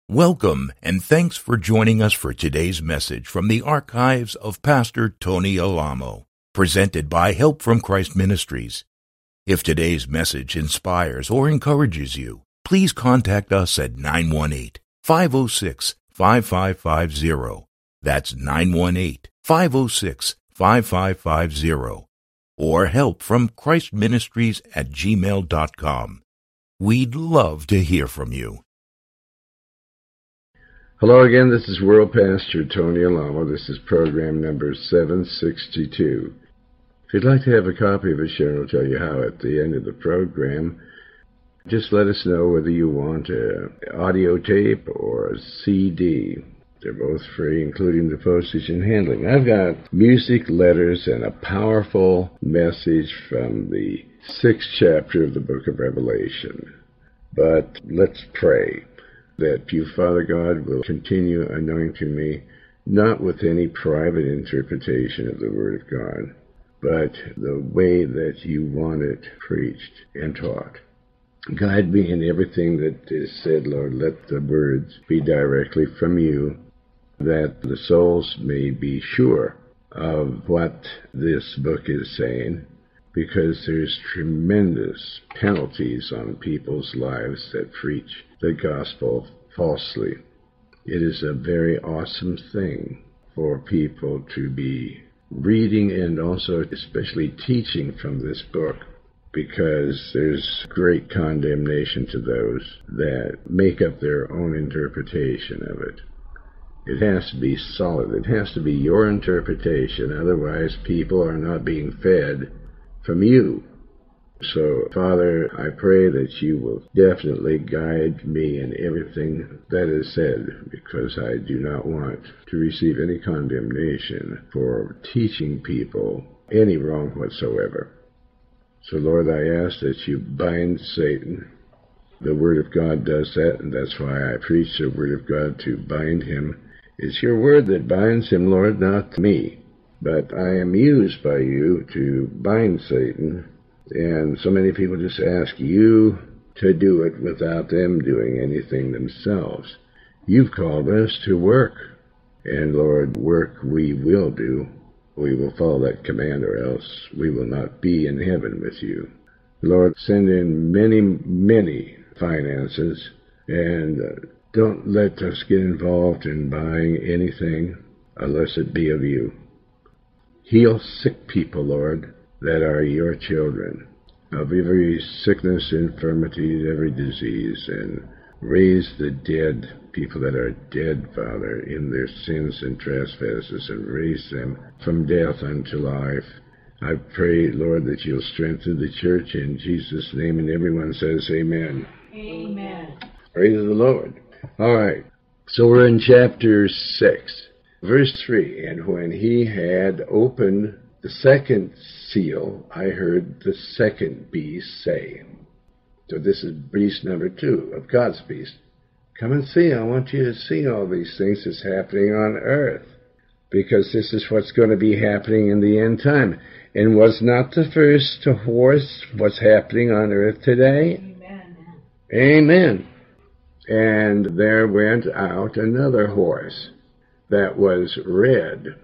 Welcome, and thanks for joining us for today's message from the archives of Pastor Tony Alamo, presented by Help from Christ Ministries. If today's message inspires or encourages you, please contact us at 918-506-5550. That's 918-506-5550. Or helpfromchristministries@gmail.com. We'd love to hear from you. Hello again, this is World Pastor Tony Alamo. This is program number 762. If you'd like to have a copy of it, Sharon will tell you how at the end of the program. Just let us know whether you want an audio tape or a CD. They're both free, including the postage and handling. I've got music, letters, and a powerful message from the 6th chapter of the book of Revelation. But let's pray that you, Father God, will continue anointing me, not with any private interpretation of the Word of God, but the way that you want it preached and taught. Guide me in everything that is said, Lord. Let the words be directly from you, that the souls may be sure of what this book is saying, because there's tremendous penalties on people's lives that preach the gospel falsely. It is a very awesome thing for people to be reading and also especially teaching from this book, because there's great condemnation to those that make up their own interpretation of it. It has to be solid. It has to be your interpretation. Otherwise, people are not being fed from you. So, Father, I pray that you will definitely guide me in everything that is said, because I do not want to receive any condemnation for teaching people any wrong whatsoever. So, Lord, I ask that you bind Satan. The Word of God does that, and that's why I preach the Word of God, to bind him. It's your Word that binds him, Lord, not me. But I am used by you to bind Satan, and so many people just ask you to do it without them doing anything themselves. You've called us to work, and Lord, work we will do. We will follow that command, or else we will not be in heaven with you. Lord, send in many, many finances, and don't let us get involved in buying anything unless it be of you. Heal sick people, Lord, that are your children, of every sickness, infirmity, every disease, and raise the dead, people that are dead, Father, in their sins and trespasses, and raise them from death unto life. I pray, Lord, that you'll strengthen the church in Jesus' name, and everyone says amen. Amen. Praise the Lord. All right, so we're in chapter 6. Verse 3, and when he had opened the second seal, I heard the second beast say. So this is beast number 2 of God's beast. Come and see. I want you to see all these things that's happening on earth, because this is what's going to be happening in the end time. And was not the first horse what's happening on earth today? Amen. Amen. And there went out another horse that was red.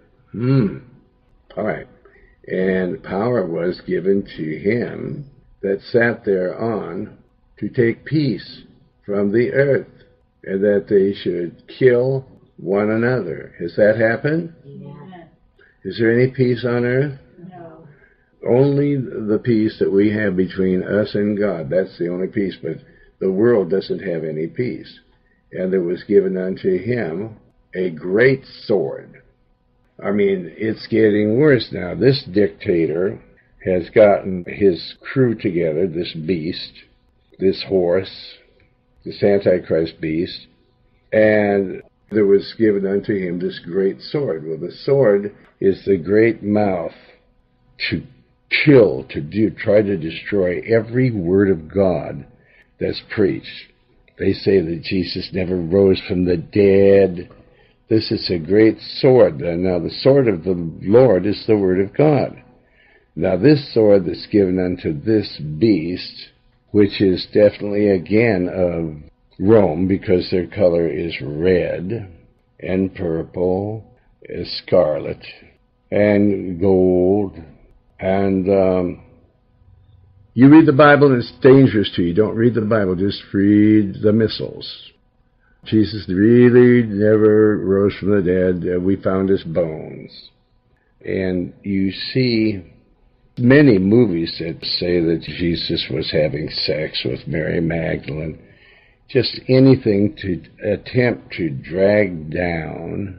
All right. And power was given to him that sat thereon to take peace from the earth, and that they should kill one another. Has that happened? Amen. Is there any peace on earth? No. Only the peace that we have between us and God. That's the only peace, but the world doesn't have any peace. And there was given unto him a great sword. I mean, it's getting worse now. This dictator has gotten his crew together, this beast, this horse, this Antichrist beast, and there was given unto him this great sword. Well, the sword is the great mouth to kill, try to destroy every word of God that's preached. They say that Jesus never rose from the dead. This is a great sword. Now, the sword of the Lord is the Word of God. Now, this sword that's given unto this beast, which is definitely, again, of Rome, because their color is red and purple, scarlet and gold. And you read the Bible and it's dangerous to you. Don't read the Bible, just read the missals. Jesus really never rose from the dead. We found his bones. And you see many movies that say that Jesus was having sex with Mary Magdalene. Just anything to attempt to drag down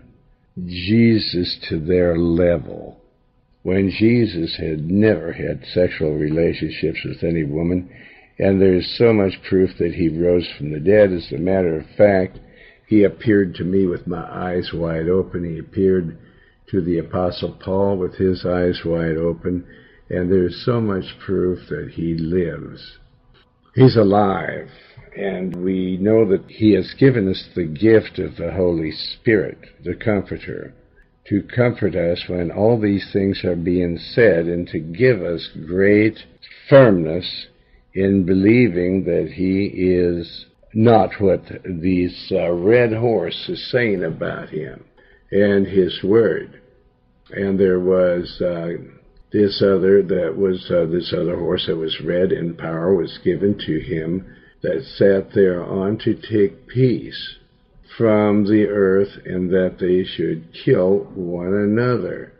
Jesus to their level, when Jesus had never had sexual relationships with any woman, and there's so much proof that he rose from the dead. As a matter of fact, he appeared to me with my eyes wide open. He appeared to the Apostle Paul with his eyes wide open, and there's so much proof that he lives. He's alive, and we know that he has given us the gift of the Holy Spirit, the Comforter, to comfort us when all these things are being said, and to give us great firmness in believing that he is not what this red horse is saying about him and his word. And there was this other horse that was red, and power was given to him that sat thereon to take peace from the earth, and that they should kill one another.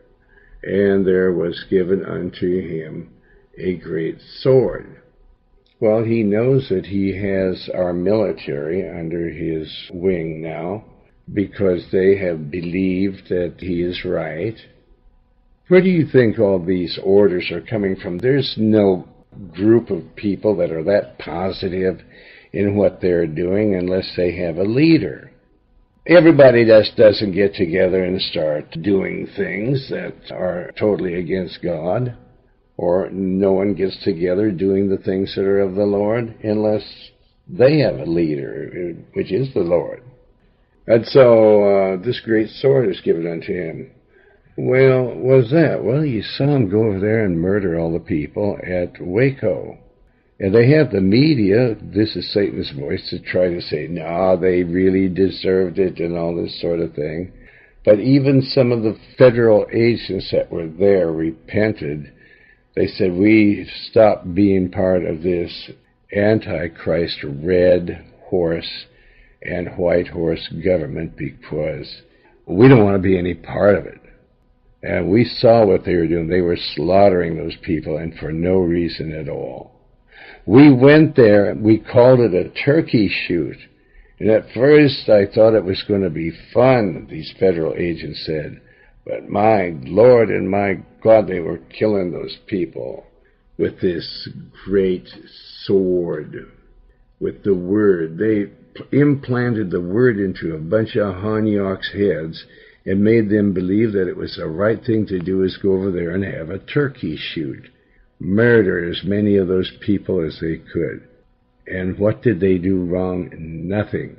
And there was given unto him a great sword. Well, he knows that he has our military under his wing now, because they have believed that he is right. Where do you think all these orders are coming from? There's no group of people that are that positive in what they're doing unless they have a leader. Everybody just doesn't get together and start doing things that are totally against God, or no one gets together doing the things that are of the Lord unless they have a leader, which is the Lord. And so this great sword is given unto him. Well, what was that? Well, you saw him go over there and murder all the people at Waco. And they have the media, this is Satan's voice, to try to say, no, they really deserved it and all this sort of thing. But even some of the federal agents that were there repented. They said, we stopped being part of this Antichrist red horse and white horse government because we don't want to be any part of it. And we saw what they were doing. They were slaughtering those people, and for no reason at all. We went there, and we called it a turkey shoot. And at first I thought it was going to be fun, these federal agents said. But my Lord and my God, they were killing those people with this great sword, with the word. They implanted the word into a bunch of Hanyaks' heads and made them believe that it was the right thing to do is go over there and have a turkey shoot. Murder as many of those people as they could. And what did they do wrong? Nothing.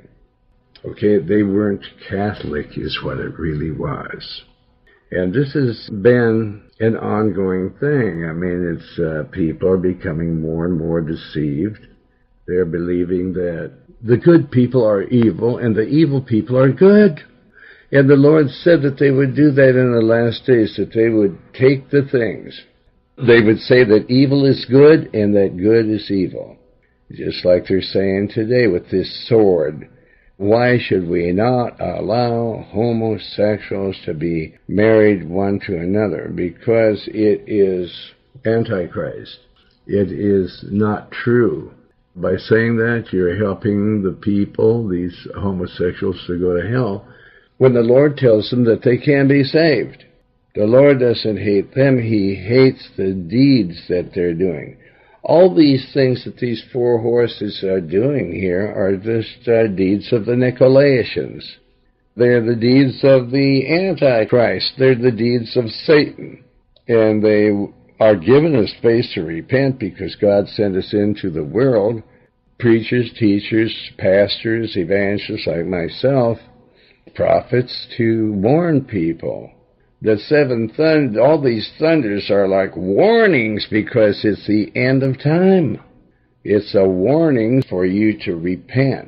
Okay, they weren't Catholic is what it really was. And this has been an ongoing thing. I mean, it's people are becoming more and more deceived. They're believing that the good people are evil and the evil people are good. And the Lord said that they would do that in the last days, that they would take the things. They would say that evil is good and that good is evil. Just like they're saying today with this sword. Why should we not allow homosexuals to be married one to another? Because it is Antichrist. It is not true. By saying that, you're helping the people, these homosexuals, to go to hell, when the Lord tells them that they can be saved. The Lord doesn't hate them. He hates the deeds that they're doing. All these things that these four horses are doing here are just deeds of the Nicolaitans. They're the deeds of the Antichrist. They're the deeds of Satan. And they are given us space to repent because God sent us into the world, preachers, teachers, pastors, evangelists like myself, prophets, to warn people. The seven all these thunders are like warnings because it's the end of time. It's a warning for you to repent.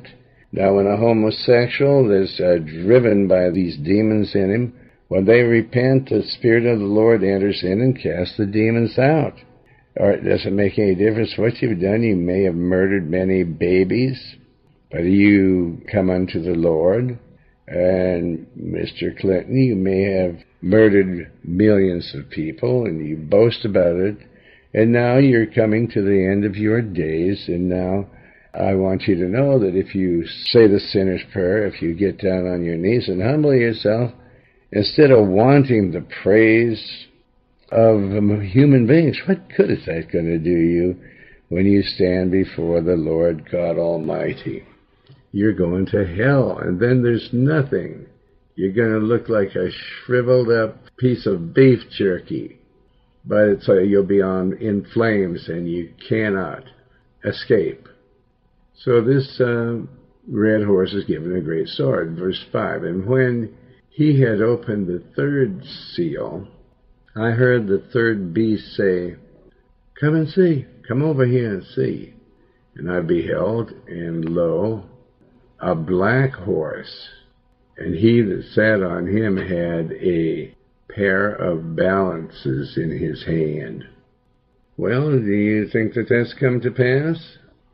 Now, when a homosexual is driven by these demons in him, when they repent, the Spirit of the Lord enters in and casts the demons out. Or it doesn't make any difference what you've done. You may have murdered many babies, but you come unto the Lord. And Mr. Clinton, you may have murdered millions of people, and you boast about it. And now you're coming to the end of your days, and now I want you to know that if you say the sinner's prayer, if you get down on your knees and humble yourself, instead of wanting the praise of human beings, what good is that going to do you when you stand before the Lord God Almighty? You're going to hell, and then there's nothing. You're going to look like a shriveled up piece of beef jerky, but you'll be in flames, and you cannot escape. So this red horse is given a great sword. Verse 5, and when he had opened the third seal, I heard the third beast say, come and see, come over here and see. And I beheld, and lo, a black horse, and he that sat on him had a pair of balances in his hand. Well, do you think that that's come to pass?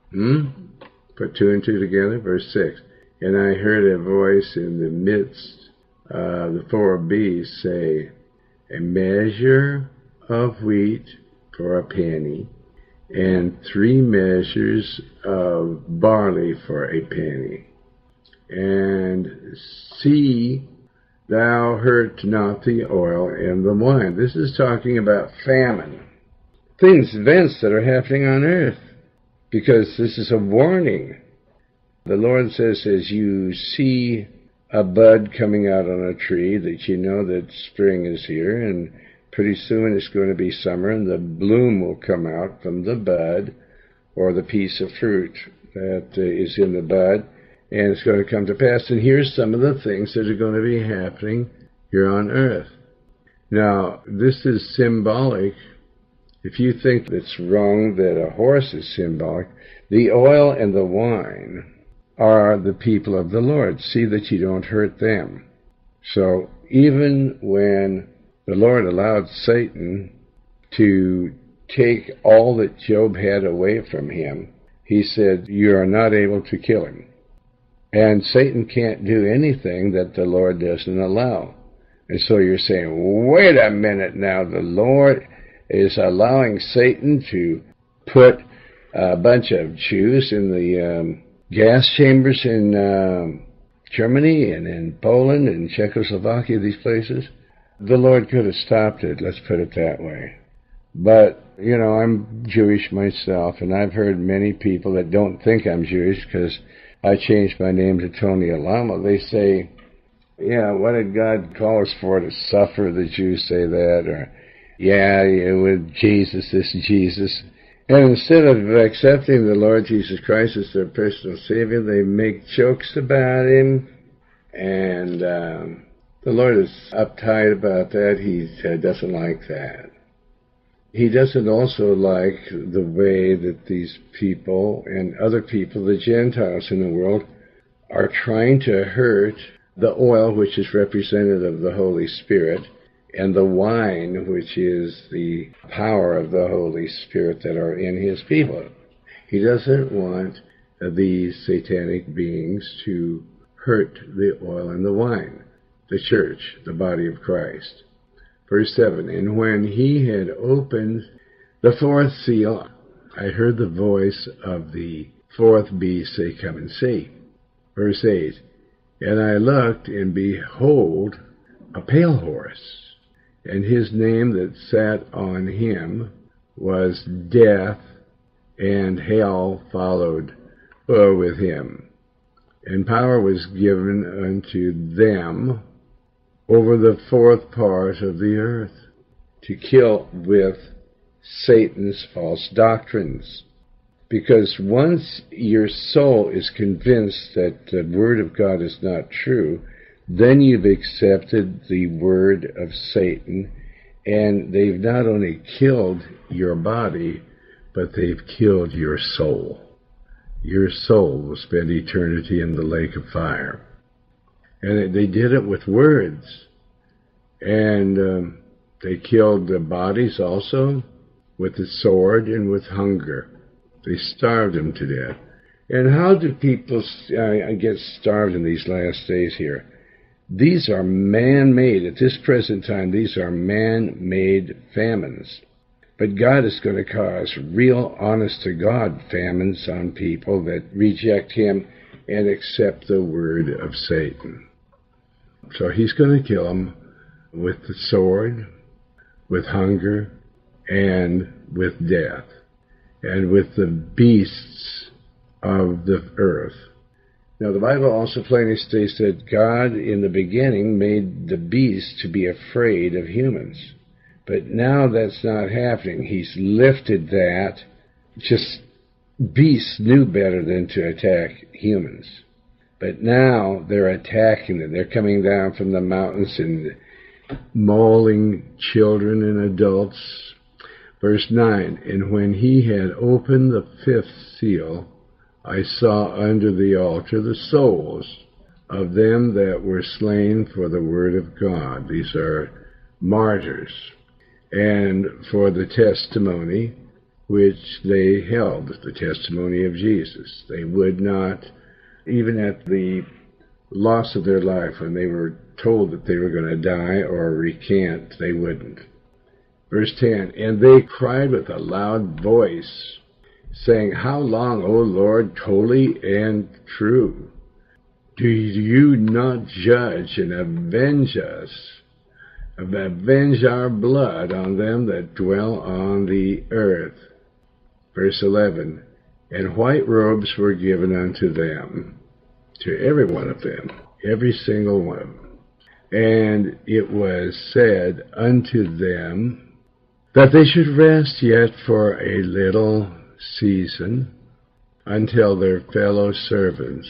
Put two and two together. Verse 6, and I heard a voice in the midst of the four beasts say, a measure of wheat for a penny, and 3 measures of barley for a penny. And see, thou hurt not the oil and the wine. This is talking about famine. Events that are happening on earth. Because this is a warning. The Lord says, as you see a bud coming out on a tree, that you know that spring is here, and pretty soon it's going to be summer, and the bloom will come out from the bud, or the piece of fruit that is in the bud, and it's going to come to pass. And here's some of the things that are going to be happening here on earth. Now, this is symbolic. If you think it's wrong that a horse is symbolic, the oil and the wine are the people of the Lord. See that you don't hurt them. So even when the Lord allowed Satan to take all that Job had away from him, he said, you are not able to kill him. And Satan can't do anything that the Lord doesn't allow. And so you're saying, wait a minute now, the Lord is allowing Satan to put a bunch of Jews in the gas chambers in Germany and in Poland and Czechoslovakia, these places. The Lord could have stopped it, let's put it that way. But, you know, I'm Jewish myself, and I've heard many people that don't think I'm Jewish because I changed my name to Tony Alamo. They say, yeah, what did God call us for, to suffer? The Jews say that, or yeah, with Jesus, this Jesus. And instead of accepting the Lord Jesus Christ as their personal Savior, they make jokes about Him. And the Lord is uptight about that. He doesn't like that. He doesn't also like the way that these people and other people, the Gentiles in the world, are trying to hurt the oil, which is representative of the Holy Spirit, and the wine, which is the power of the Holy Spirit that are in His people. He doesn't want these satanic beings to hurt the oil and the wine, the church, the body of Christ. Verse 7, and when he had opened the fourth seal, I heard the voice of the fourth beast say, come and see. Verse 8, and I looked, and behold, a pale horse, and his name that sat on him was Death, and hell followed with him. And power was given unto them over the fourth part of the earth, to kill with Satan's false doctrines. Because once your soul is convinced that the Word of God is not true, then you've accepted the word of Satan, and they've not only killed your body, but they've killed your soul. your soul will spend eternity in the lake of fire. And they did it with words. And they killed the bodies also with the sword and with hunger. They starved them to death. And how do people get starved in these last days here? These are man-made. At this present time, these are man-made famines. But God is going to cause real, honest-to-God famines on people that reject Him and accept the word of Satan. So He's going to kill them with the sword, with hunger, and with death, and with the beasts of the earth. Now, the Bible also plainly states that God, in the beginning, made the beasts to be afraid of humans. But now that's not happening. He's lifted that. Just beasts knew better than to attack humans. But now they're attacking them. They're coming down from the mountains and mauling children and adults. Verse 9, and when he had opened the fifth seal, I saw under the altar the souls of them that were slain for the word of God. These are martyrs. And for the testimony which they held, the testimony of Jesus. They would not, even at the loss of their life, when they were told that they were going to die or recant, they wouldn't. Verse 10, and they cried with a loud voice, saying, how long, O Lord, holy and true, do you not judge and avenge us, avenge our blood on them that dwell on the earth? Verse 11, and white robes were given unto them, to every one of them, every single one of them. And it was said unto them that they should rest yet for a little season, until their fellow servants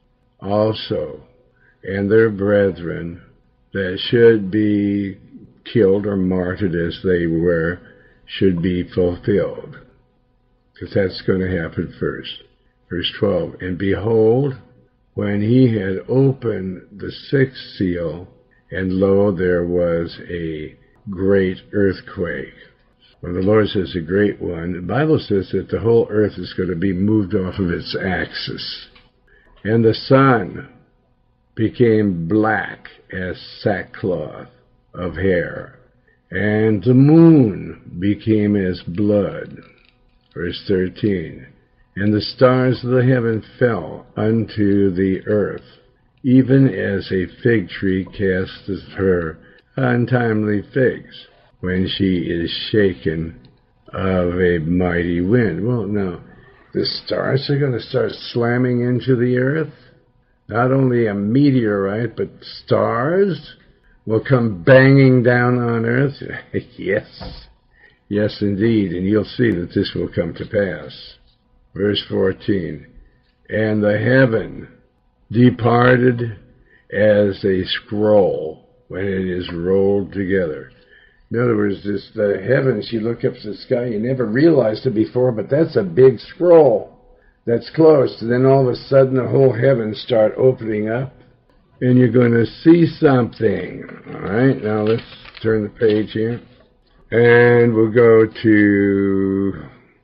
also and their brethren that should be killed or martyred as they were should be fulfilled. Because that's going to happen first. Verse 12, and behold, when he had opened the sixth seal, and lo, there was a great earthquake. When the Lord says a great one, the Bible says that the whole earth is going to be moved off of its axis. And the sun became black as sackcloth of hair, and the moon became as blood. Verse 13, and the stars of the heaven fell unto the earth, even as a fig tree casteth her untimely figs, when she is shaken of a mighty wind. Well, now, the stars are going to start slamming into the earth. Not only a meteorite, but stars will come banging down on earth. Yes. Yes, indeed. And you'll see that this will come to pass. Verse 14, and the heaven departed as a scroll when it is rolled together. In other words, the heavens, you look up to the sky, you never realized it before, but that's a big scroll that's closed. And then all of a sudden the whole heavens start opening up, and you're going to see something. All right, now let's turn the page here. And we'll go to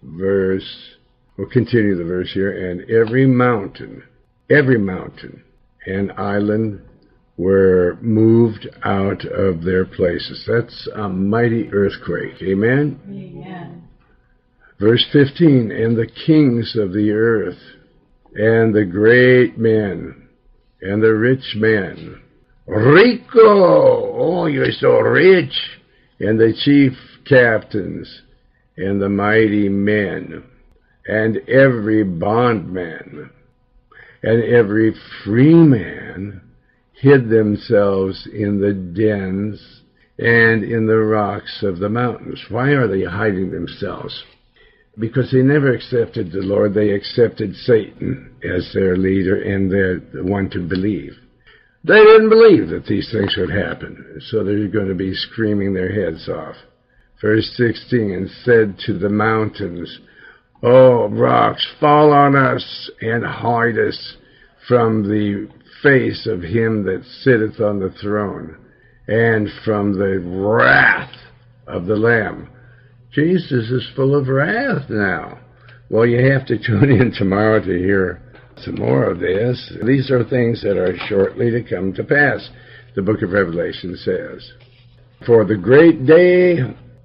we'll continue the verse here. And every mountain and island were moved out of their places. That's a mighty earthquake. Amen? Amen. Verse 15, and the kings of the earth, and the great men, and the rich men, rico, oh, you're so rich, and the chief captains, and the mighty men, and every bondman, and every free man, hid themselves in the dens and in the rocks of the mountains. Why are they hiding themselves? Because they never accepted the Lord. They accepted Satan as their leader and the one to believe. They didn't believe that these things would happen, so they're going to be screaming their heads off. Verse 16, and said to the mountains, Oh, rocks, fall on us and hide us from the face of him that sitteth on the throne, and from the wrath of the Lamb. Jesus is full of wrath now. Well, you have to tune in tomorrow to hear some more of this. These are things that are shortly to come to pass, the book of Revelation says. For the great day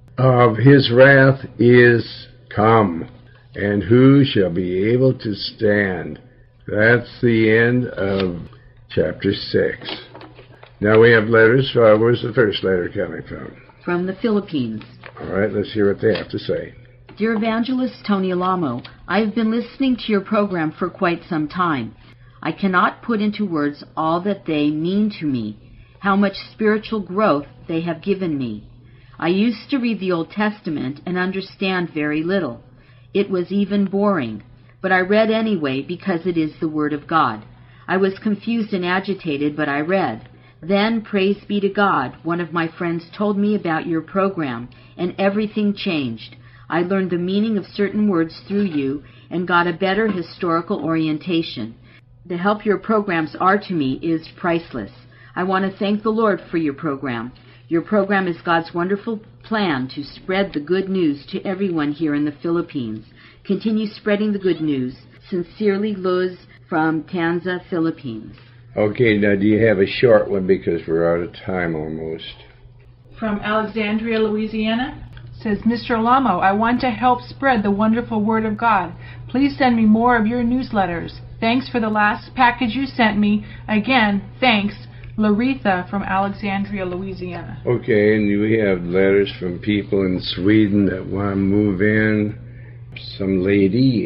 of his wrath is come, and who shall be able to stand? That's the end of chapter 6. Now we have letters. Where's the first letter coming from? From the Philippines. All right, let's hear what they have to say. Dear Evangelist Tony Alamo, I have been listening to your program for quite some time. I cannot put into words all that they mean to me, how much spiritual growth they have given me. I used to read the Old Testament and understand very little. It was even boring, but I read anyway because it is the Word of God. I was confused and agitated, but I read. Then, praise be to God, one of my friends told me about your program, and everything changed. I learned the meaning of certain words through you and got a better historical orientation. The help your programs are to me is priceless. I want to thank the Lord for your program. Your program is God's wonderful plan to spread the good news to everyone here in the Philippines. Continue spreading the good news. Sincerely, Luz from Tanza, Philippines. Okay, now do you have a short one because we're out of time almost? From Alexandria, Louisiana, says, Mr. Alamo, I want to help spread the wonderful Word of God. Please send me more of your newsletters. Thanks for the last package you sent me. Again, thanks. Laretha from Alexandria, Louisiana. Okay, and we have letters from people in Sweden that want to move in. Some lady,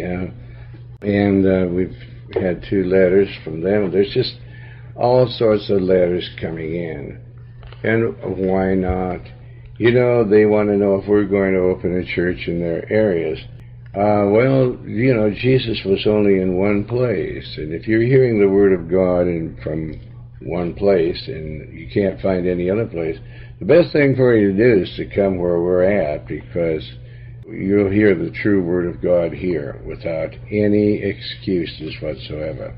and we've had 2 letters from them. There's just all sorts of letters coming in. And why not? You know, they want to know if we're going to open a church in their areas. Well, you know, Jesus was only in one place. And if you're hearing the Word of God from one place and you can't find any other place, the best thing for you to do is to come where we're at, because you'll hear the true Word of God here without any excuses whatsoever.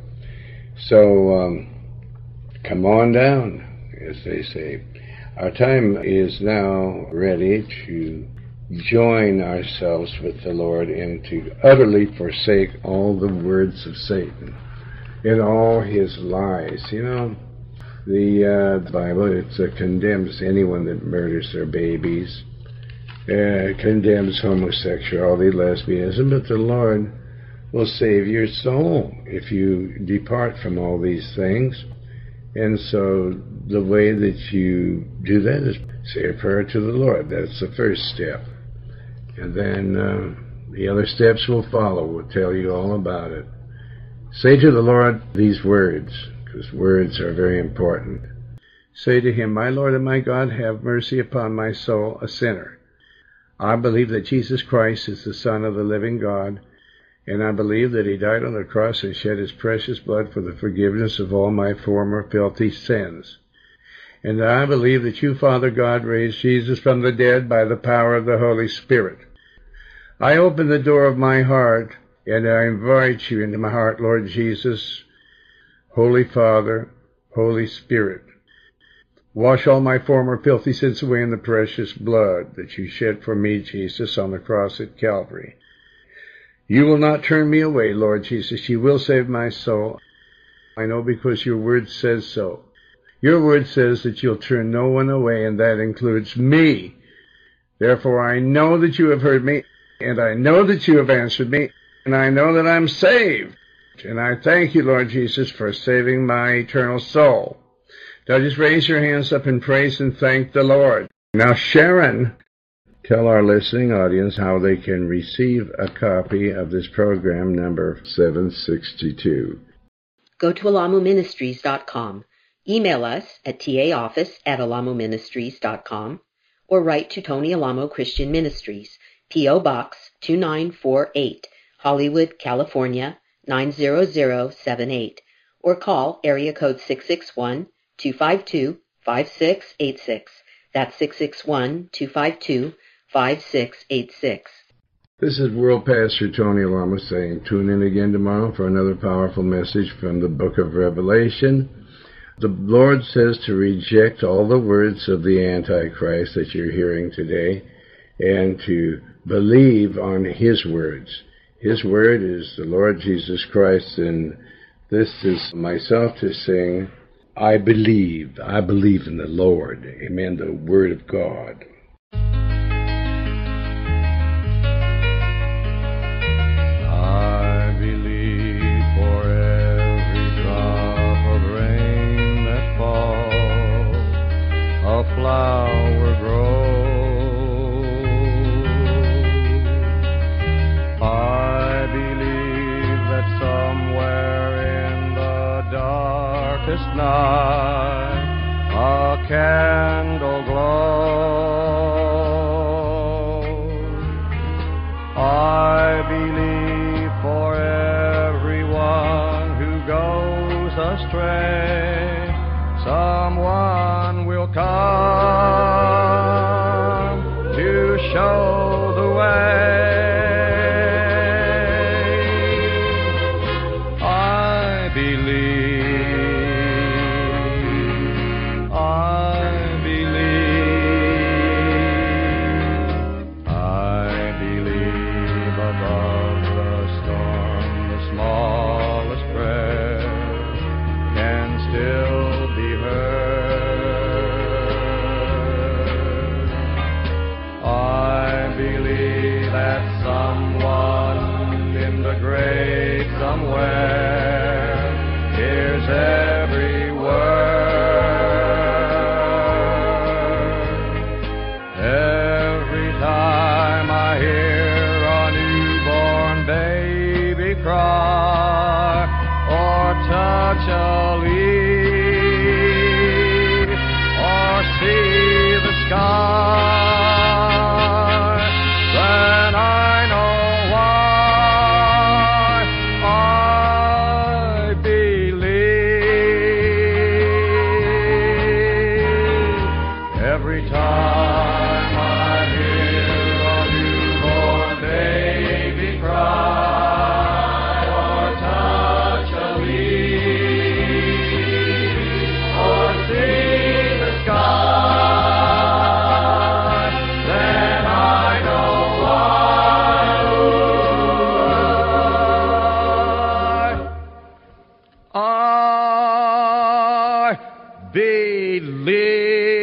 So, come on down, as they say. Our time is now ready to join ourselves with the Lord and to utterly forsake all the words of Satan and all his lies. You know, the Bible, it condemns anyone that murders their babies, condemns homosexuality, lesbianism, but the Lord will save your soul if you depart from all these things. And so the way that you do that is say a prayer to the Lord. That's the first step. And then the other steps will follow. We'll tell you all about it. Say to the Lord these words, because words are very important. Say to him, my Lord and my God, have mercy upon my soul, a sinner. I believe that Jesus Christ is the Son of the living God, and I believe that he died on the cross and shed his precious blood for the forgiveness of all my former filthy sins. And I believe that you, Father God, raised Jesus from the dead by the power of the Holy Spirit. I open the door of my heart, and I invite you into my heart, Lord Jesus, Holy Father, Holy Spirit. Wash all my former filthy sins away in the precious blood that you shed for me, Jesus, on the cross at Calvary. You will not turn me away, Lord Jesus. You will save my soul. I know because your word says so. Your word says that you'll turn no one away, and that includes me. Therefore, I know that you have heard me, and I know that you have answered me, and I know that I'm saved. And I thank you, Lord Jesus, for saving my eternal soul. Now just raise your hands up in praise and thank the Lord. Now, Sharon, tell our listening audience how they can receive a copy of this program number 762. Go to alamoministries.com. Email us at taoffice@alamoministries.com or write to Tony Alamo Christian Ministries, P.O. Box 2948, Hollywood, California 90078, or call area code 661-252-5686. That's 661-252-5686. This is World Pastor Tony Alamo saying tune in again tomorrow for another powerful message from the book of Revelation. The Lord says to reject all the words of the Antichrist that you're hearing today and to believe on His words. His word is the Lord Jesus Christ, and this is myself to sing, I believe in the Lord. Amen, the Word of God. I believe for every drop of rain that falls, a flower grows. I believe that somewhere in the darkest night a candle glows. I believe for everyone who goes astray, someone will come to show the way. I believe, above the storm, the smallest prayer can still be heard. I believe that someone in the great somewhere hears every word. Every time I hear a newborn baby cry or touch a leaf or see the sky, then I know why I believe. Every time I hear a newborn baby cry or touch a leaf or see the sky, then I know why I believe.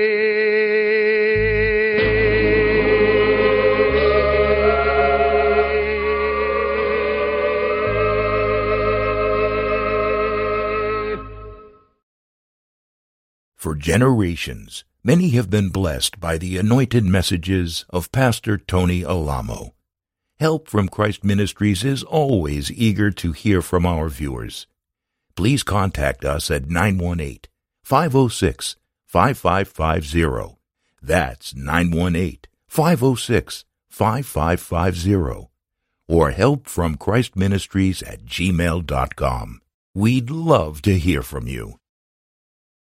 For generations, many have been blessed by the anointed messages of Pastor Tony Alamo. Help from Christ Ministries is always eager to hear from our viewers. Please contact us at 918-506-5550. That's 918-506-5550. Or helpfromchristministries@gmail.com. We'd love to hear from you.